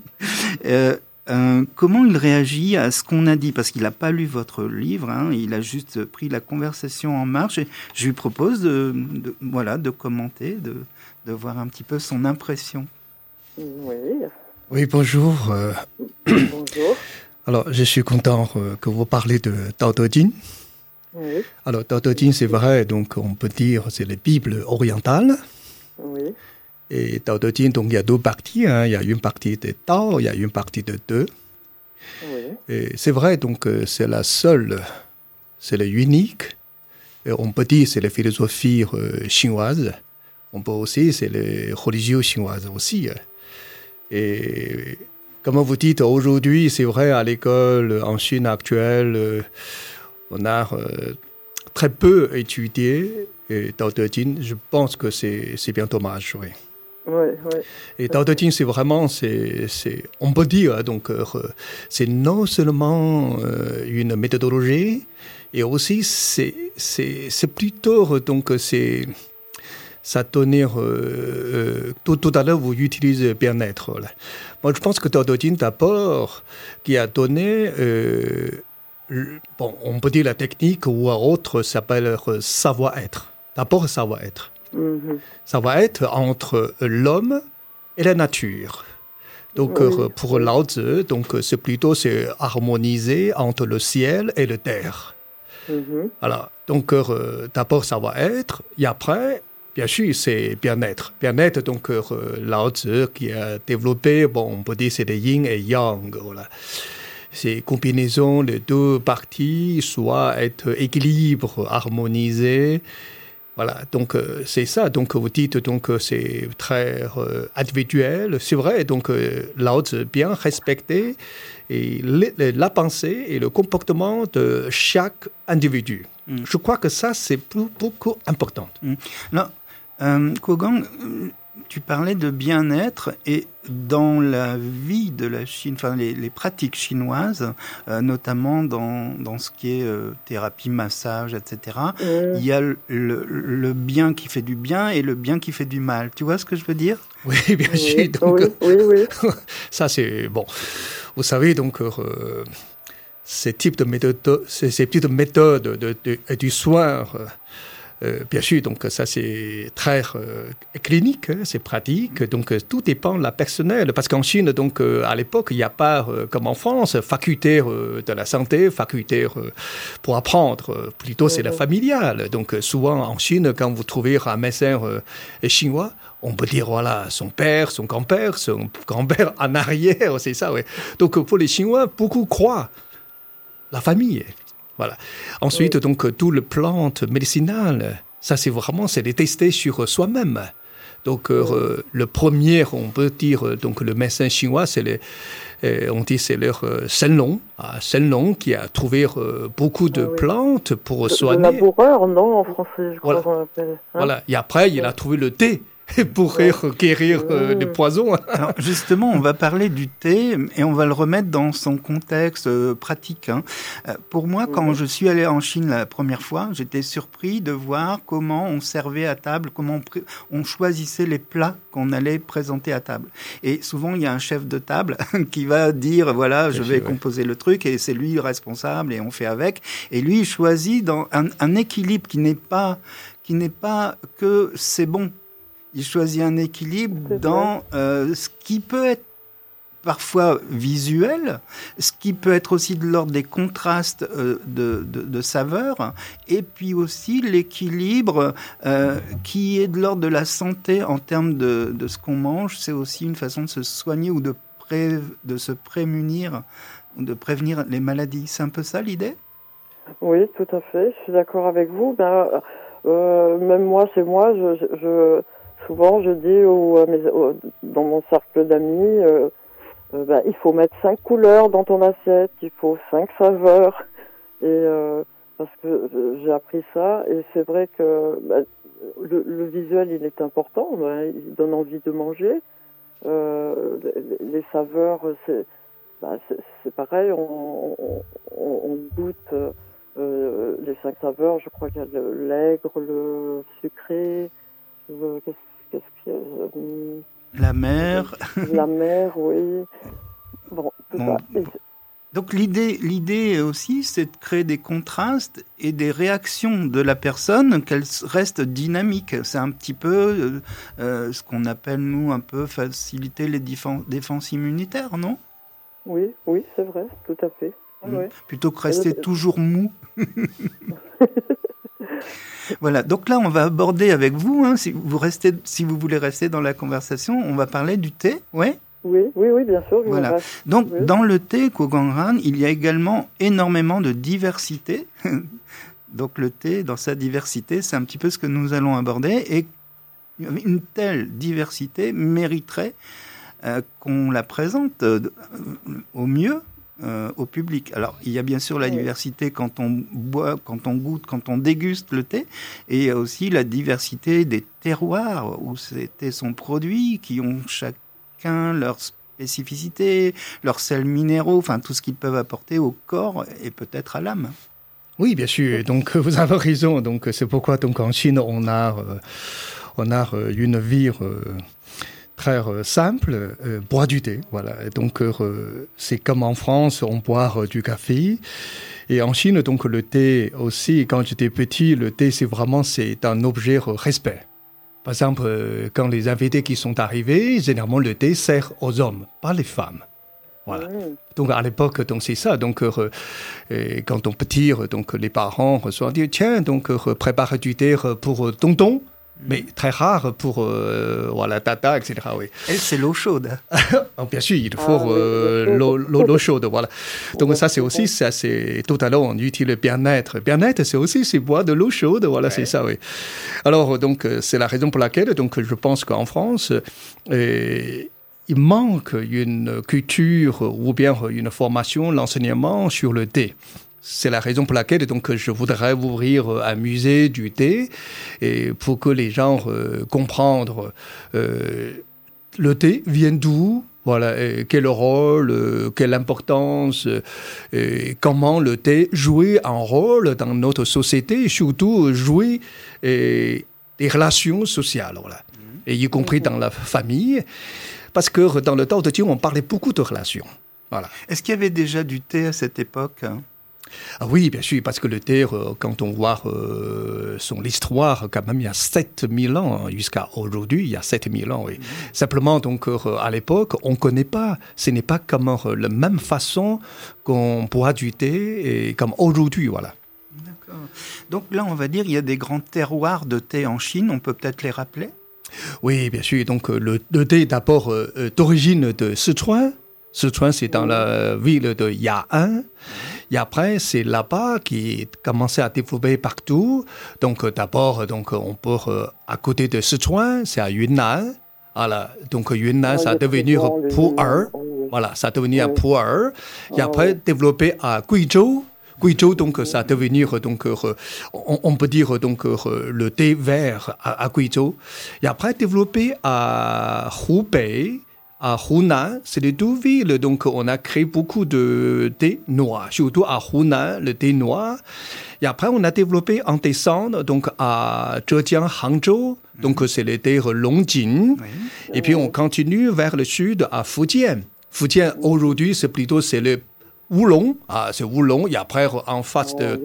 S1: comment il réagit à ce qu'on a dit, parce qu'il n'a pas lu votre livre, il a juste pris la conversation en marche, et je lui propose de commenter, de voir un petit peu son impression.
S3: Oui, bonjour.
S4: Bonjour.
S3: Alors, je suis content que vous parlez de Tao Te Ching.
S4: Oui.
S3: Alors, Tao Te Ching, c'est vrai, donc on peut dire c'est la Bible orientale.
S4: Oui.
S3: Et Tao Te Ching, donc il y a deux parties. Il y a une partie de Tao, il y a une partie de Te.
S4: Oui.
S3: Et c'est vrai, donc c'est la seule, c'est l'unique. Et on peut dire c'est la philosophie chinoise. On peut aussi, c'est les religions chinoises aussi. Et comme vous dites, aujourd'hui, c'est vrai, à l'école, en Chine actuelle, on a très peu étudié Tao Te Ching. Je pense que c'est bien dommage, oui. Et Tao Te Ching, c'est vraiment, on peut dire, donc, c'est non seulement une méthodologie, et aussi c'est plutôt, donc, ça donne, tout à l'heure, vous utilisez bien-être. Là. Moi, je pense que Tao Te Ching, d'abord, qui a donné, on peut dire la technique ou autre s'appelle savoir-être. D'abord, savoir-être. Ça va être entre l'homme et la nature. Donc, pour Lao Tzu, donc, c'est harmoniser entre le ciel et la terre. Voilà. Donc, d'abord, ça va être, et après, bien sûr, c'est bien-être. Bien-être, donc, Lao Tzu qui a développé, on peut dire c'est le yin et yang, voilà. C'est combinaison des deux parties, soit être équilibre, harmonisé. Voilà, donc c'est ça. Donc vous dites donc c'est très individuel, c'est vrai. Donc Lao Tzu bien respecté et la pensée et le comportement de chaque individu. Je crois que ça c'est beaucoup important.
S1: Alors, Guo Gang, tu parlais de bien-être et dans la vie de la Chine, enfin les pratiques chinoises, notamment dans ce qui est thérapie, massage, etc. Il y a le bien qui fait du bien et le bien qui fait du mal. Tu vois ce que je veux dire ?
S3: Oui, bien sûr. Donc,
S4: oui.
S3: Ça c'est bon. Vous savez donc ces types de méthodes, ces petites méthodes du soin. Bien sûr, donc ça c'est très clinique, c'est pratique, donc tout dépend de la personnelle. Parce qu'en Chine, donc à l'époque, il n'y a pas, comme en France, faculté de la santé, faculté pour apprendre. Plutôt, c'est la familiale. Donc souvent en Chine, quand vous trouvez un médecin chinois, on peut dire, voilà, son père, son grand-père en arrière, c'est ça, oui. Donc pour les Chinois, beaucoup croient la famille. Voilà. Ensuite, donc, tout le plante médicinal, ça, c'est les tester sur soi-même. Donc, le premier, on peut dire, donc, le médecin chinois, on dit, c'est leur Shenlong, qui a trouvé beaucoup de plantes pour soigner.
S4: Le laboureur, non, en français, je crois qu'on l'appelle.
S3: Voilà. Et après, il a trouvé le thé. pourrait guérir les poisons.
S1: Alors justement, on va parler du thé et on va le remettre dans son contexte pratique. Pour moi, quand je suis allé en Chine la première fois, j'étais surpris de voir comment on servait à table, comment on choisissait les plats qu'on allait présenter à table. Et souvent, il y a un chef de table qui va dire, voilà, je vais composer le truc et c'est lui le responsable et on fait avec. Et lui, il choisit dans un équilibre qui n'est pas que c'est bon. Il choisit un équilibre dans ce qui peut être parfois visuel, ce qui peut être aussi de l'ordre des contrastes de saveurs, et puis aussi l'équilibre qui est de l'ordre de la santé en termes de ce qu'on mange. C'est aussi une façon de se soigner ou de se prémunir, ou de prévenir les maladies. C'est un peu ça l'idée ?
S4: Oui, tout à fait. Je suis d'accord avec vous. Même moi, chez moi, souvent, je dis dans mon cercle d'amis, il faut mettre 5 couleurs dans ton assiette, il faut 5 saveurs. Et parce que j'ai appris ça, et c'est vrai que le visuel, il est important, il donne envie de manger. Les saveurs, c'est pareil, on goûte les 5 saveurs. Je crois qu'il y a l'aigre, le sucré, qu'est-ce qu'il y a
S1: la mer.
S4: La mer, oui. Bon, tout ça.
S1: Donc l'idée aussi, c'est de créer des contrastes et des réactions de la personne, qu'elle reste dynamique. C'est un petit peu ce qu'on appelle, nous, un peu faciliter les défenses immunitaires, non ?
S4: Oui, c'est vrai, tout à fait. Oui.
S1: Plutôt que rester toujours mou. Voilà, donc là on va aborder avec vous, si vous voulez rester dans la conversation, on va parler du thé, ouais ?
S4: Oui, bien sûr.
S1: Voilà. Donc dans le thé Kogangran, il y a également énormément de diversité. Donc le thé, dans sa diversité, c'est un petit peu ce que nous allons aborder, et une telle diversité mériterait qu'on la présente au mieux au public. Alors, il y a bien sûr la diversité quand on boit, quand on goûte, quand on déguste le thé, et il y a aussi la diversité des terroirs où ces thés sont produits, qui ont chacun leur spécificité, leurs sels minéraux, enfin tout ce qu'ils peuvent apporter au corps et peut-être à l'âme.
S3: Oui, bien sûr. Donc, vous avez raison. Donc, c'est pourquoi donc en Chine, on a une vie très simple, boire du thé. Voilà. Donc, c'est comme en France, on boit du café. Et en Chine, donc, le thé aussi, quand j'étais petit, le thé, c'est un objet respect. Par exemple, quand les invités qui sont arrivés, généralement, le thé sert aux hommes, pas les femmes. Voilà. Donc à l'époque, donc c'est ça. Donc quand on petit, donc les parents reçoivent dire tiens, donc prépare du thé pour tonton, mais très rare pour tata, etc. Oui.
S1: Et c'est l'eau chaude.
S3: Bien sûr, il faut l'eau chaude, voilà. Donc ça c'est aussi c'est tout à l'heure on utilise le bien-être. Bien-être c'est boire de l'eau chaude, voilà, c'est ça, oui. Alors donc c'est la raison pour laquelle donc je pense qu'en France il manque une culture ou bien une formation, l'enseignement sur le thé. C'est la raison pour laquelle donc, je voudrais ouvrir un musée du thé et pour que les gens comprennent le thé vient d'où, voilà, quel rôle, quelle importance, comment le thé jouait un rôle dans notre société et surtout jouer des relations sociales, voilà, et y compris dans la famille. Parce que dans le temps de Thé, on parlait beaucoup de relations. Voilà.
S1: Est-ce qu'il y avait déjà du thé à cette époque ?
S3: Ah oui, bien sûr, parce que le thé, quand on voit son histoire, quand même, il y a 7000 ans, jusqu'à aujourd'hui, il y a 7000 ans, oui. Simplement, donc, à l'époque, on ne connaît pas, ce n'est pas comme la même façon qu'on boit du thé, et comme aujourd'hui, voilà.
S1: D'accord. Donc là, on va dire, il y a des grands terroirs de thé en Chine, on peut peut-être les rappeler ?
S3: Oui, bien sûr. Donc, le thé, d'abord, d'origine de Sichuan. Sichuan, c'est dans la ville de Ya'an. Et après, c'est là-bas qui commençait à développer partout. Donc, d'abord, donc, on peut, à côté de Sichuan, c'est à Yunnan. Voilà. Donc, Yunnan, ça a devenu Pu'er. Voilà, ça a devenu Pu'er. Et après, développé à Guizhou. Guizhou, donc ça a devenir donc on peut dire donc le thé vert à Guizhou. Et après développé à Hubei, à Hunan, c'est les deux villes. Donc on a créé beaucoup de thé noir, surtout à Hunan, le thé noir. Et après on a développé en descente donc à Zhejiang, Hangzhou. Donc c'est le thé Longjing. Oui. Et puis on continue vers le sud à Fujian. Fujian aujourd'hui c'est le Oolong, c'est Oolong, et après en face de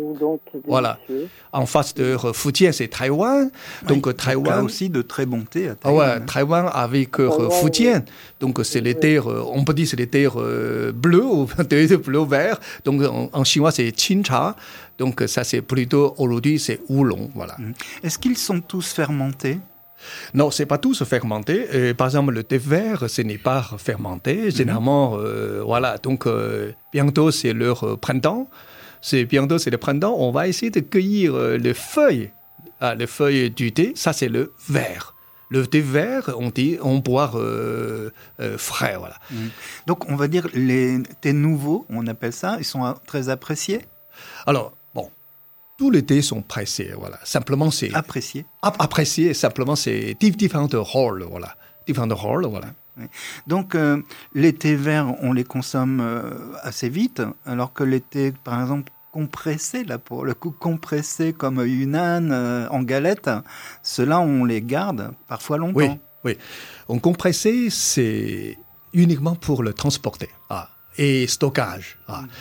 S3: en face de Fujian, c'est Taïwan. Donc
S1: oui,
S3: Taïwan
S1: aussi de très bons thés à Taïwan.
S3: Taïwan avec Fujian. Donc c'est les thés, on peut dire c'est les thés bleus ou thés bleu vert. Donc en chinois c'est Qingcha. Donc ça c'est plutôt aujourd'hui c'est Oolong, voilà.
S1: Est-ce qu'ils sont tous fermentés?
S3: Non, c'est pas tous fermenté. Par exemple, le thé vert, ce n'est pas fermenté. Généralement, voilà. Donc, bientôt, c'est leur printemps. Bientôt, c'est le printemps. On va essayer de cueillir les feuilles du thé. Ça, c'est le vert. Le thé vert, on boit frais, voilà.
S1: Donc, on va dire les thés nouveaux, on appelle ça, ils sont très appréciés?
S3: Alors, tous les thés sont pressés, voilà. Simplement, c'est...
S1: Appréciés.
S3: Appréciés, simplement, c'est différents rôles, voilà. Différents rôles, voilà.
S1: Oui. Donc, les thés verts, on les consomme assez vite, alors que les thés, par exemple, compressés, là, pour le coup, compressés comme Yunnan en galette, ceux-là, on les garde parfois longtemps.
S3: Oui. En compressé, c'est uniquement pour le transporter et stockage.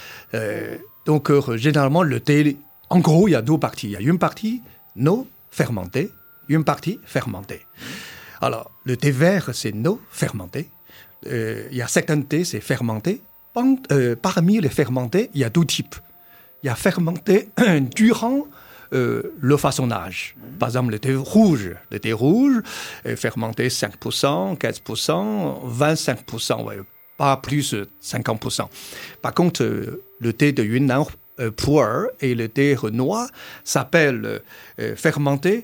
S3: Donc, généralement, le thé... En gros, il y a deux parties. Il y a une partie non fermentée, une partie fermentée. Alors, le thé vert, c'est non fermenté. Il y a certains thés, c'est fermenté. Parmi les fermentés, il y a deux types. Il y a fermenté durant le façonnage. Par exemple, le thé rouge. Le thé rouge est fermenté 5%, 15%, 25%, ouais, pas plus de 50%. Par contre, le thé de Yunnan puer et le thé noir s'appelle fermenté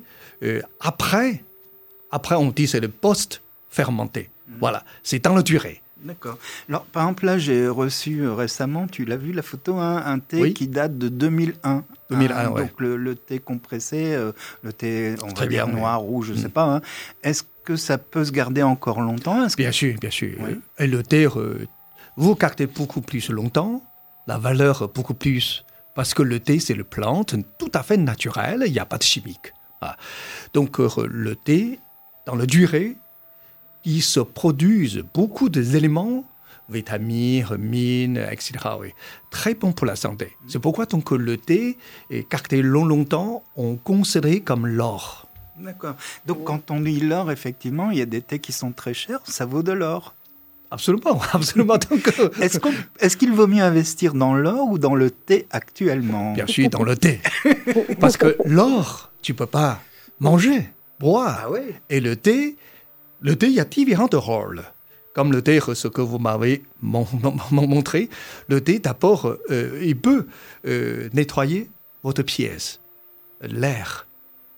S3: après on dit c'est le post-fermenté. Voilà, c'est dans la durée.
S1: D'accord. Alors, par exemple, là, j'ai reçu récemment, tu l'as vu, la photo, un thé qui date de 2001.
S3: 2001, ouais.
S1: Donc, le thé compressé, le thé, on va dire noir, rouge, je ne sais pas. Est-ce que ça peut se garder encore longtemps?
S3: Bien sûr.
S1: Oui.
S3: Et le thé, vous gardez beaucoup plus longtemps, la valeur beaucoup plus, parce que le thé, c'est une plante tout à fait naturelle, il n'y a pas de chimique. Donc, le thé, dans la durée, il se produisent beaucoup d'éléments, vitamines, mines, etc. Oui. Très bon pour la santé. C'est pourquoi donc, le thé est gardé longtemps, on considère comme l'or.
S1: D'accord. Donc, quand on dit l'or, effectivement, il y a des thés qui sont très chers, ça vaut de l'or.
S3: Absolument. Donc,
S1: est-ce qu'il vaut mieux investir dans l'or ou dans le thé actuellement?
S3: Bien sûr, dans le thé. Parce que l'or, tu ne peux pas manger, boire.
S1: Ah ouais.
S3: Et le thé, il y a différents rôles. Comme le thé, ce que vous m'avez montré, le thé, d'abord, il peut nettoyer votre pièce, l'air.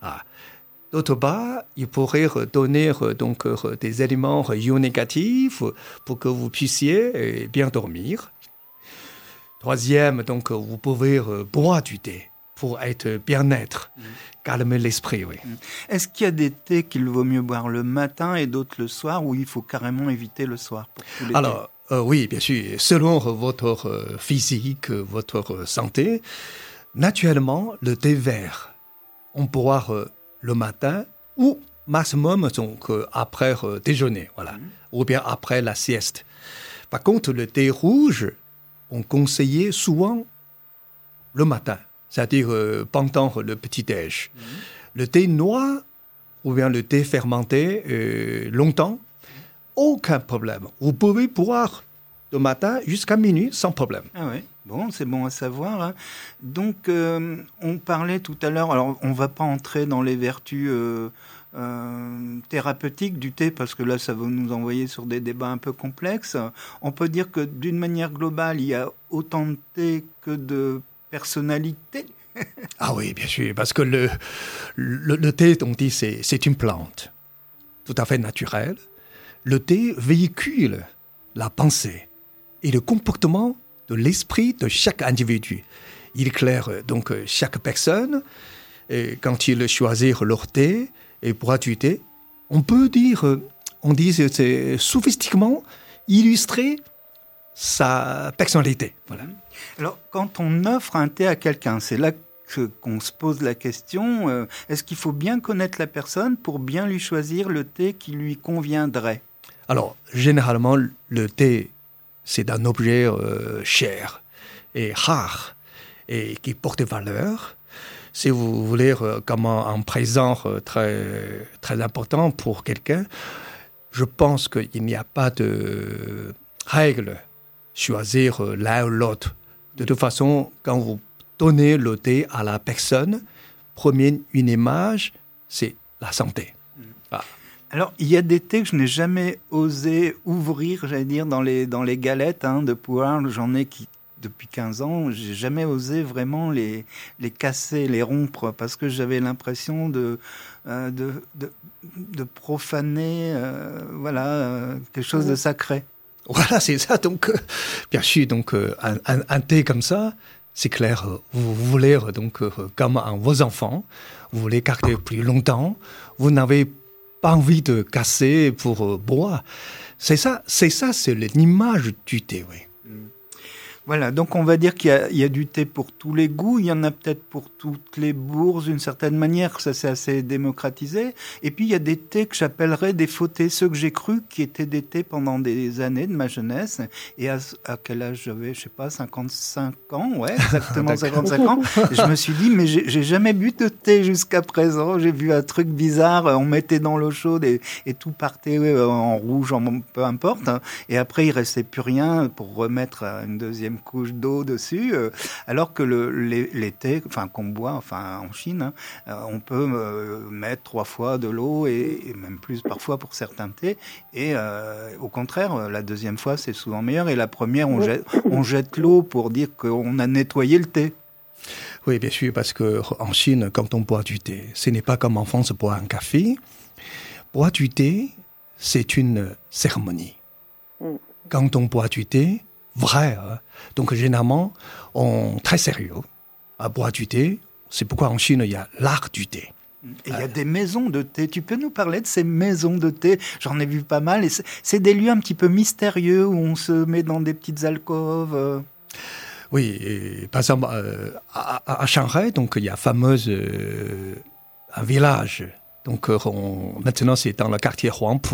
S3: D'autre part, il pourrait donner donc, des éléments ions négatifs pour que vous puissiez bien dormir. Troisième, donc, vous pouvez boire du thé pour être bien-être, calmer l'esprit. Oui.
S1: Est-ce qu'il y a des thés qu'il vaut mieux boire le matin et d'autres le soir, ou il faut carrément éviter le soir pour tous les
S3: Alors, oui, bien sûr. Selon votre physique, votre santé, naturellement, le thé vert, on boit le matin ou maximum donc, après déjeuner, voilà, ou bien après la sieste. Par contre, le thé rouge, on conseillait souvent le matin, c'est-à-dire pendant le petit-déj. Le thé noir ou bien le thé fermenté longtemps, aucun problème. Vous pouvez boire le matin jusqu'à minuit sans problème.
S1: Ah oui. Bon, c'est bon à savoir. Donc, on parlait tout à l'heure, alors on ne va pas entrer dans les vertus thérapeutiques du thé, parce que là, ça va nous envoyer sur des débats un peu complexes. On peut dire que d'une manière globale, il y a autant de thé que de personnalités.
S3: Ah oui, bien sûr, parce que le thé, on dit, c'est une plante tout à fait naturelle. Le thé véhicule la pensée et le comportement de l'esprit de chaque individu. il est clair, donc chaque personne, quand il choisit leur thé et boit du thé, on dit c'est sophistiquement illustrer sa personnalité. Voilà.
S1: Alors, quand on offre un thé à quelqu'un, c'est là qu'on se pose la question, est-ce qu'il faut bien connaître la personne pour bien lui choisir le thé qui lui conviendrait ?
S3: Alors, généralement, le thé, c'est un objet cher et rare et qui porte valeur. Si vous voulez, comme un présent très, très important pour quelqu'un, je pense qu'il n'y a pas de règle choisir l'un ou l'autre. De toute façon, quand vous donnez le thé à la personne, une image, c'est la santé. Ah.
S1: Alors, il y a des thés que je n'ai jamais osé ouvrir, j'allais dire, dans les galettes de pouvoir. J'en ai qui, depuis 15 ans, j'ai jamais osé vraiment les casser, les rompre, parce que j'avais l'impression de profaner quelque chose de sacré.
S3: Voilà, c'est ça. Donc, bien sûr, donc, un thé comme ça, c'est clair, vous voulez, donc, comme vos enfants, vous voulez garder plus longtemps, vous n'avez pas envie de casser pour boire. C'est ça, c'est l'image du thé, oui.
S1: Voilà, donc on va dire qu'il y a du thé pour tous les goûts, il y en a peut-être pour toutes les bourses d'une certaine manière, ça c'est assez démocratisé. Et puis il y a des thés que j'appellerais des faux thés, ceux que j'ai cru qui étaient des thés pendant des années de ma jeunesse. Et à quel âge j'avais, je sais pas, 55 ans, ouais, exactement 55 ans. Je me suis dit, mais j'ai jamais bu de thé jusqu'à présent, j'ai vu un truc bizarre, on mettait dans l'eau chaude et tout partait en rouge, peu importe. Et après il restait plus rien pour remettre une deuxième couche d'eau dessus, alors que les thés, qu'on boit, en Chine, on peut mettre 3 fois de l'eau et même plus parfois pour certains thés. Et au contraire, la deuxième fois c'est souvent meilleur. Et la première, on jette l'eau pour dire qu'on a nettoyé le thé.
S3: Oui, bien sûr, parce qu'en Chine, quand on boit du thé, ce n'est pas comme en France boire un café. Boire du thé, c'est une cérémonie. Quand on boit du thé, vrai. Donc, généralement, on est très sérieux à boire du thé. C'est pourquoi en Chine, il y a l'art du thé.
S1: Et il y a des maisons de thé. Tu peux nous parler de ces maisons de thé ? J'en ai vu pas mal. Et c'est des lieux un petit peu mystérieux où on se met dans des petites alcôves.
S3: Oui, et, par exemple, à Shanghai, donc, il y a un village. Donc, maintenant, c'est dans le quartier Huangpu.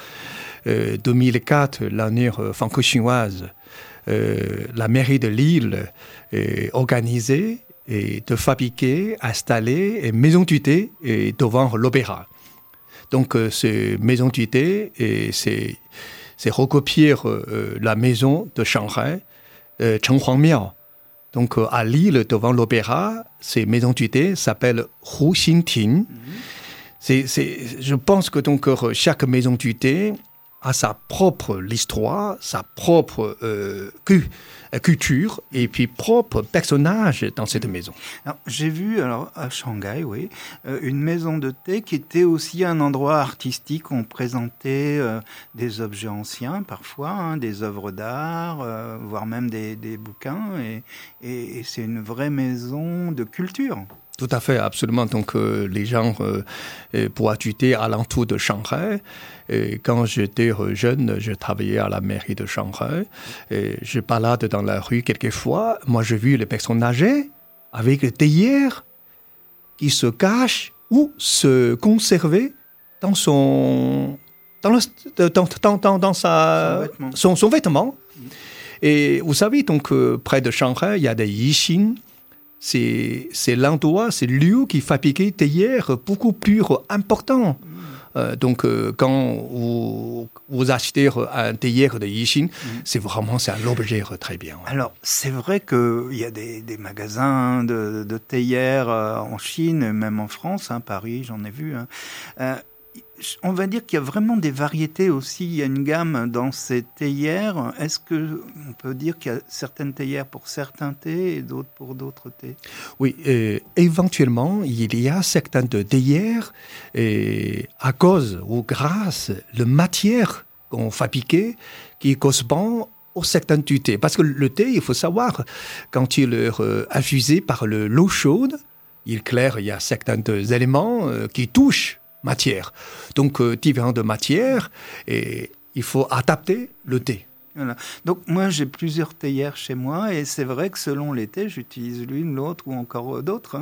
S3: 2004, l'année franco-chinoise, la mairie de Lille organisait de fabriquer, installer une maison du thé devant l'opéra. Donc, ces maisons du thé, c'est recopier la maison de Shanghai, Chenghuangmiao. Donc, à Lille, devant l'opéra, ces maisons du thé s'appellent Hu Xingting. Je pense que donc, chaque maison du thé a sa propre histoire, sa propre culture et puis propre personnage dans cette maison.
S1: Alors, j'ai vu à Shanghai, oui, une maison de thé qui était aussi un endroit artistique où on présentait des objets anciens parfois, des œuvres d'art, voire même des bouquins. Et c'est une vraie maison de culture.
S3: Tout à fait, absolument. Donc, les gens boivent du thé alentour de Shanghai. Et quand j'étais jeune, je travaillais à la mairie de Shanghai. Et je balade dans la rue quelquefois. Moi, j'ai vu les personnes âgées avec des théières qui se cachent ou se conservaient dans son vêtement. Et vous savez, donc, près de Shanghai, il y a des Yixin. C'est l'endroit, c'est le lieu qui fabriquait des théières beaucoup plus importants. Donc, quand vous achetez un théière de Yixin, c'est un objet très bien. Ouais.
S1: Alors, c'est vrai qu'il y a des magasins de théières en Chine, même en France, Paris, j'en ai vu. On va dire qu'il y a vraiment des variétés aussi. Il y a une gamme dans ces théières. Est-ce qu'on peut dire qu'il y a certaines théières pour certains thés et d'autres pour d'autres thés ?
S3: Oui, éventuellement, il y a certaines théières à cause ou grâce à la matière qu'on fabriquait qui correspond au secteur du thé. Parce que le thé, il faut savoir, quand il est infusé par l'eau chaude, il claire, il y a certains éléments qui touchent matière. Donc, différentes matières, et il faut adapter le thé.
S1: Voilà. Donc moi j'ai plusieurs théières chez moi et c'est vrai que selon les thés j'utilise l'une, l'autre ou encore d'autres.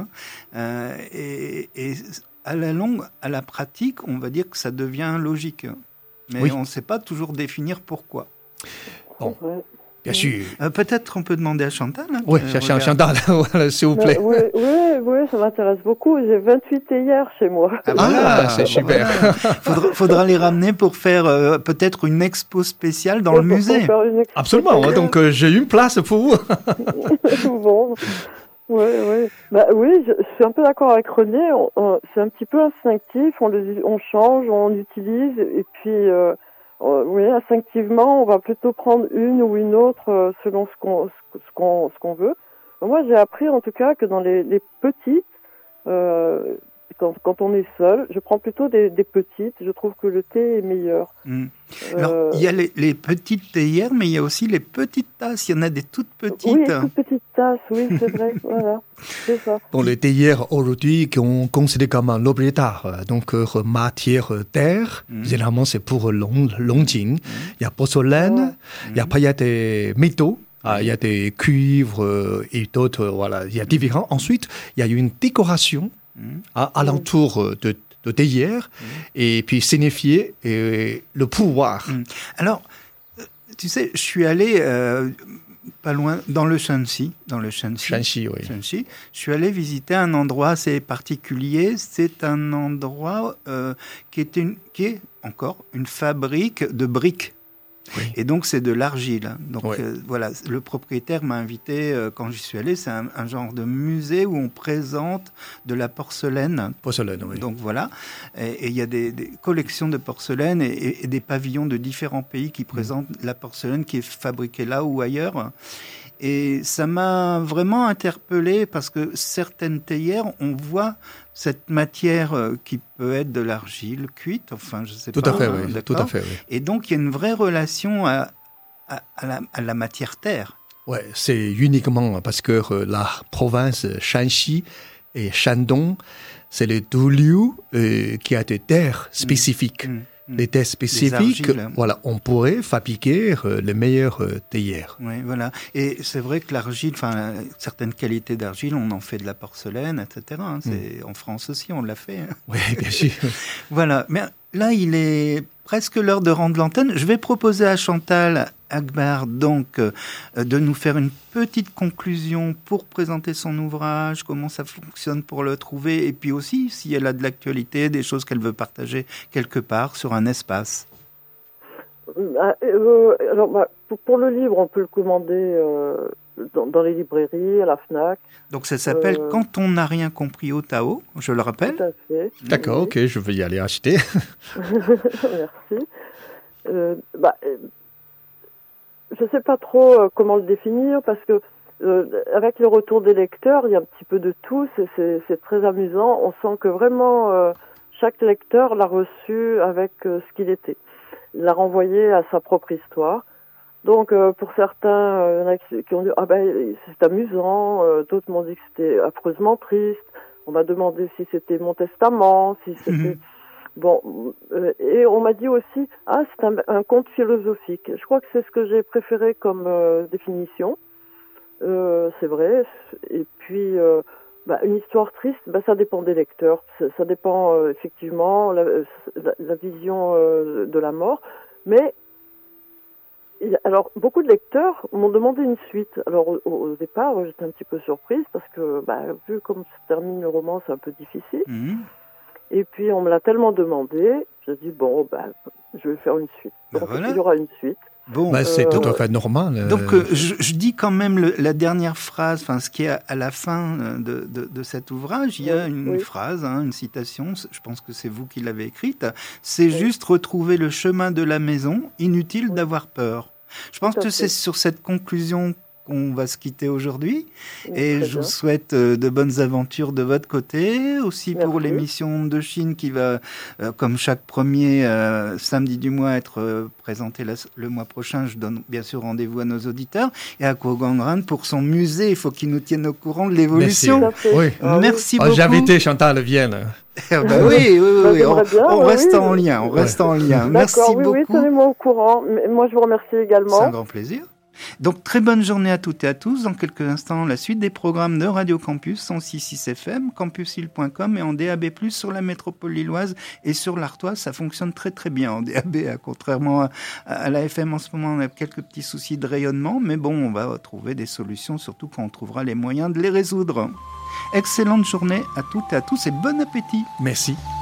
S1: Et à la longue, à la pratique, on va dire que ça devient logique. Mais on ne sait pas toujours définir pourquoi.
S3: Bon, bien sûr.
S1: Peut-être on peut demander à Chantal.
S3: Oui, cherchez un Chantal, voilà, s'il vous plaît.
S4: Oui, ça m'intéresse beaucoup. J'ai 28 théières chez moi.
S3: C'est super.
S1: Voilà. Faudra les ramener pour faire peut-être une expo spéciale dans le musée.
S3: Absolument, donc j'ai une place pour vous.
S4: Bon, oui. Je suis un peu d'accord avec René. C'est un petit peu instinctif. On change, on utilise, et puis... instinctivement, on va plutôt prendre une ou une autre selon ce qu'on veut. Moi, j'ai appris en tout cas que dans les petites, quand on est seul, je prends plutôt des petites. Je trouve que le thé est meilleur.
S1: Alors, il y a les petites théières, mais il y a aussi les petites tasses. Il y en a des toutes petites.
S4: Oui, toutes petites tasses, oui, c'est vrai. Voilà, c'est ça.
S3: Bon, les théières aujourd'hui qu'on considère comme un objet d'art, donc matière terre, généralement c'est pour Longjing. Il y a porcelaine, il y a des métaux. Il y a des cuivres et d'autres, voilà, il y a différents. Ensuite, il y a une décoration alentour de théières et puis signifier le pouvoir.
S1: Alors, tu sais, je suis allé pas loin, dans le Shanxi.
S3: Shanxi, oui.
S1: Shanxi. Je suis allé visiter un endroit assez particulier. C'est un endroit qui est encore une fabrique de briques. Oui. Et donc, c'est de l'argile. Donc, voilà, le propriétaire m'a invité, quand j'y suis allé, c'est un genre de musée où on présente de la porcelaine.
S3: Porcelaine, oui.
S1: Donc, voilà. Et il y a des collections de porcelaine et des pavillons de différents pays qui présentent la porcelaine qui est fabriquée là ou ailleurs. Et ça m'a vraiment interpellé parce que certaines théières, on voit cette matière qui peut être de l'argile cuite, enfin je sais
S3: tout
S1: pas.
S3: À fait, oui. Tout à fait, oui.
S1: Et donc il y a une vraie relation à la matière terre.
S3: Ouais, c'est uniquement parce que la province Shanxi et Shandong, c'est les deux lieux qui a des terres spécifiques. Les terres spécifiques, voilà, on pourrait fabriquer les meilleures théières.
S1: Oui, voilà. Et c'est vrai que l'argile, enfin, certaines qualités d'argile, on en fait de la porcelaine, etc. En France aussi, on l'a fait.
S3: Oui, bien sûr.
S1: Voilà. Mais là, il est presque l'heure de rendre l'antenne. Je vais proposer à Chantal Akbar, donc, de nous faire une petite conclusion pour présenter son ouvrage, comment ça fonctionne pour le trouver, et puis aussi, si elle a de l'actualité, des choses qu'elle veut partager quelque part sur un espace.
S4: Alors, pour le livre, on peut le commander dans les librairies, à la FNAC.
S1: Donc ça s'appelle « Quand on n'a rien compris au Tao », je le rappelle.
S4: Tout à fait.
S3: D'accord, ok, je vais y aller acheter.
S4: Merci. Je ne sais pas trop comment le définir parce que avec le retour des lecteurs, il y a un petit peu de tout, c'est très amusant. On sent que vraiment chaque lecteur l'a reçu avec ce qu'il était. Il l'a renvoyé à sa propre histoire. Donc pour certains, il y en a qui ont dit c'est amusant, d'autres m'ont dit que c'était affreusement triste. On m'a demandé si c'était mon testament, si c'était... Bon, et on m'a dit aussi, c'est un conte philosophique. Je crois que c'est ce que j'ai préféré comme définition. C'est vrai. Et puis, une histoire triste, ça dépend des lecteurs. Ça dépend effectivement la vision de la mort. Mais alors, beaucoup de lecteurs m'ont demandé une suite. Alors, au départ, j'étais un petit peu surprise parce que, vu comme se termine le roman, c'est un peu difficile. Et puis, on me l'a tellement demandé, j'ai dit, je vais faire une suite. Donc, il y aura une suite.
S1: Bon,
S3: c'est tout à fait normal.
S1: Donc, je dis quand même la dernière phrase, ce qui est à la fin de cet ouvrage, il y a une phrase, une citation, je pense que c'est vous qui l'avez écrite, c'est juste retrouver le chemin de la maison, inutile d'avoir peur. Je pense que c'est sur cette conclusion qu'on va se quitter aujourd'hui. Et
S4: Très
S1: je vous
S4: bien.
S1: souhaite de bonnes aventures de votre côté, aussi pour
S4: Merci.
S1: l'émission de Chine qui va, comme chaque premier samedi du mois, être présentée le mois prochain. Je donne bien sûr rendez-vous à nos auditeurs. Et à Kogangran pour son musée, il faut qu'il nous tienne au courant de l'évolution.
S4: Tout à fait.
S3: Oui.
S4: Ah oui.
S1: Merci beaucoup.
S3: J'ai invité Chantal à Vienne.
S1: Bah oui,
S4: Bah, j'aimerais bien,
S1: on
S4: ouais,
S1: reste
S4: oui.
S1: en lien, on reste en lien.
S4: D'accord,
S1: Merci
S4: oui,
S1: beaucoup.
S4: oui, tenez-moi au courant. Mais moi, je vous remercie
S1: C'est un
S4: également.
S1: grand plaisir. Donc, très bonne journée à toutes et à tous. Dans quelques instants, la suite des programmes de Radio Campus 106.6 FM, campusil.com et en DAB+, sur la métropole lilloise et sur l'Artois. Ça fonctionne très très bien en DAB, contrairement à la FM en ce moment. On a quelques petits soucis de rayonnement, mais bon, on va trouver des solutions, surtout quand on trouvera les moyens de les résoudre. Excellente journée à toutes et à tous et bon appétit.
S3: Merci.